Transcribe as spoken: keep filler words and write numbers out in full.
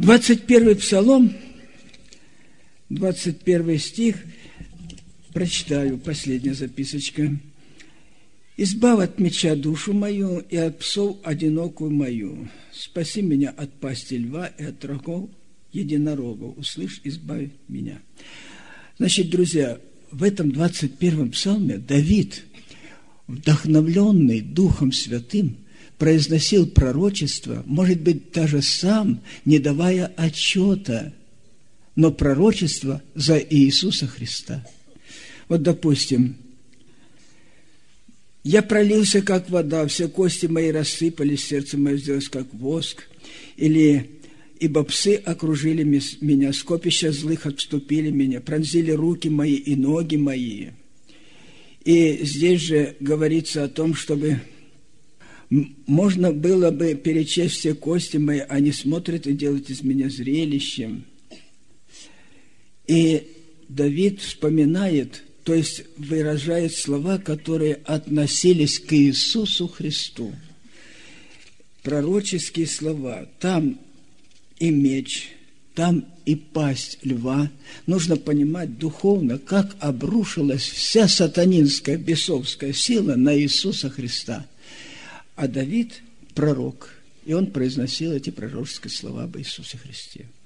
двадцать первый псалом, двадцать первый стих, прочитаю, последняя записочка. «Избавь от меча душу мою, и от псов одинокую мою. Спаси меня от пасти льва и от рогов единорогов. Услышь, избавь меня». Значит, друзья, в этом двадцать первом псалме Давид, вдохновленный Духом Святым, произносил пророчество, может быть, даже сам, не давая отчета, но пророчество за Иисуса Христа. Вот, допустим, «Я пролился, как вода, все кости мои рассыпались, сердце мое сделалось, как воск». Или «Ибо псы окружили меня, скопища злых обступили меня, пронзили руки мои и ноги мои». И здесь же говорится о том, чтобы можно было бы перечесть все кости мои, они смотрят и делают из меня зрелищем. И Давид вспоминает, то есть выражает слова, которые относились к Иисусу Христу. Пророческие слова. Там и меч, там и пасть льва. Нужно понимать духовно, как обрушилась вся сатанинская, бесовская сила на Иисуса Христа. А Давид – пророк, и он произносил эти пророческие слова об Иисусе Христе.